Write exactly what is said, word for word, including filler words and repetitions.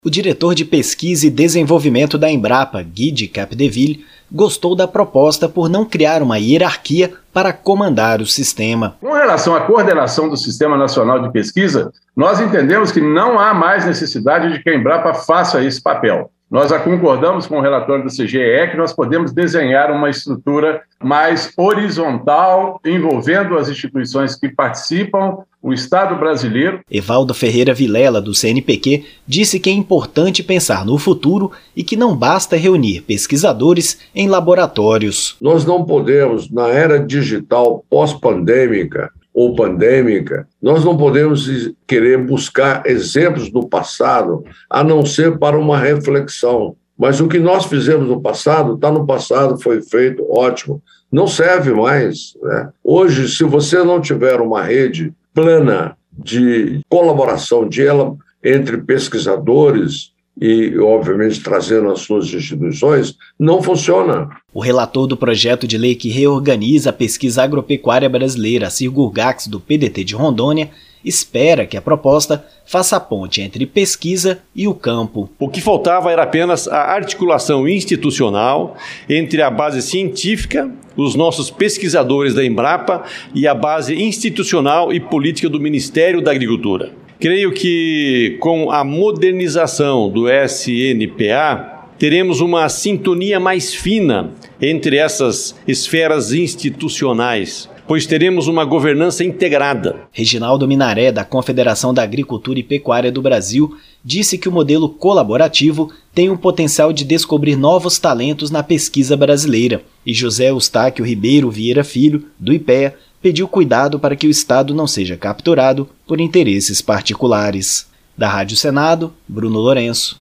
O diretor de Pesquisa e Desenvolvimento da Embrapa, Guy de Capdeville, gostou da proposta por não criar uma hierarquia para comandar o sistema. Com relação à coordenação do Sistema Nacional de Pesquisa, nós entendemos que não há mais necessidade de que a Embrapa faça esse papel. Nós já concordamos com o relatório do C G E que nós podemos desenhar uma estrutura mais horizontal, envolvendo as instituições que participam, o Estado brasileiro. Evaldo Ferreira Vilela, do C N Pq, disse que é importante pensar no futuro e que não basta reunir pesquisadores em laboratórios. Nós não podemos, na era digital pós-pandêmica, ou pandêmica, nós não podemos querer buscar exemplos do passado, a não ser para uma reflexão. Mas o que nós fizemos no passado, está no passado, foi feito, ótimo, não serve mais, né? Hoje, se você não tiver uma rede plana de colaboração de ela, entre pesquisadores e, obviamente, trazendo as suas instituições, não funciona. O relator do projeto de lei que reorganiza a pesquisa agropecuária brasileira, Cirgurgax, do P D T de Rondônia, espera que a proposta faça a ponte entre pesquisa e o campo. O que faltava era apenas a articulação institucional entre a base científica, os nossos pesquisadores da Embrapa e a base institucional e política do Ministério da Agricultura. Creio que com a modernização do S N P A, teremos uma sintonia mais fina entre essas esferas institucionais, pois teremos uma governança integrada. Reginaldo Minaré, da Confederação da Agricultura e Pecuária do Brasil, disse que o modelo colaborativo tem o potencial de descobrir novos talentos na pesquisa brasileira, e José Eustáquio Ribeiro Vieira Filho, do IPEA, pediu cuidado para que o Estado não seja capturado por interesses particulares. Da Rádio Senado, Bruno Lourenço.